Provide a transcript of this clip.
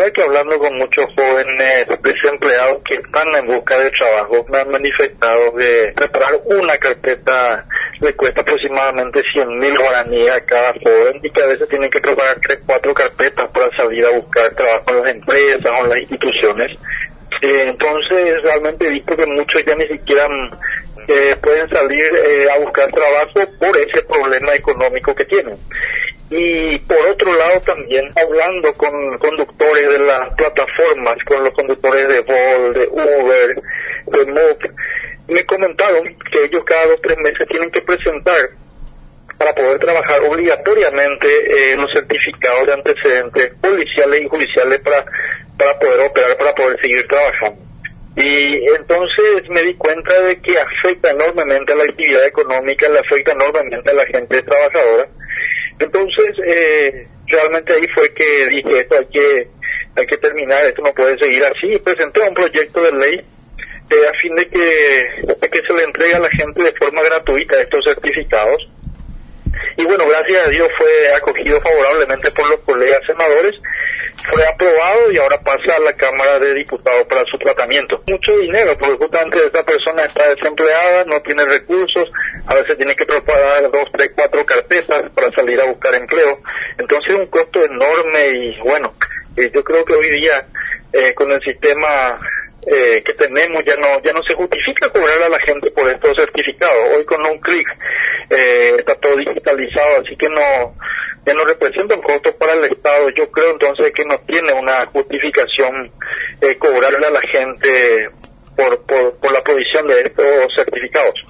verdad que hablando con muchos jóvenes desempleados que están en busca de trabajo, me han manifestado que preparar una carpeta le cuesta aproximadamente 100.000 guaraníes a cada joven y que a veces tienen que preparar 3, 4 carpetas para salir a buscar trabajo en las empresas o en las instituciones. Entonces realmente he visto que muchos ya ni siquiera pueden salir a buscar trabajo por ese problema económico que tienen. Y por otro lado también hablando con conductores de las plataformas, con los conductores de Bolt, de Uber, de Moop, me comentaron que ellos cada 2 o 3 meses tienen que presentar para poder trabajar obligatoriamente los certificados de antecedentes policiales y judiciales para poder operar, para poder seguir trabajando. Y entonces me di cuenta de que afecta enormemente a la actividad económica, le afecta enormemente a la gente trabajadora. Entonces realmente ahí fue que dije, esto hay que terminar, esto no puede seguir así, y presenté un proyecto de ley a fin de que se le entregue a la gente de forma gratuita estos certificados. Y bueno, gracias a Dios fue acogido favorablemente por los colegas senadores, fue aprobado y ahora pasa a la Cámara de Diputados para su tratamiento. Mucho dinero, porque justamente esta persona está desempleada, no tiene recursos, a veces tiene que preparar 2, 3, 4 carpetas para salir a buscar empleo. Entonces es un costo enorme y bueno, yo creo que hoy día con el sistema que tenemos ya no se justifica cobrar a la gente por estos certificados. Hoy con un clic está todo digitalizado, así que ya no representa un costo para el Estado. Yo creo entonces que no tiene una justificación cobrarle a la gente por la provisión de estos certificados.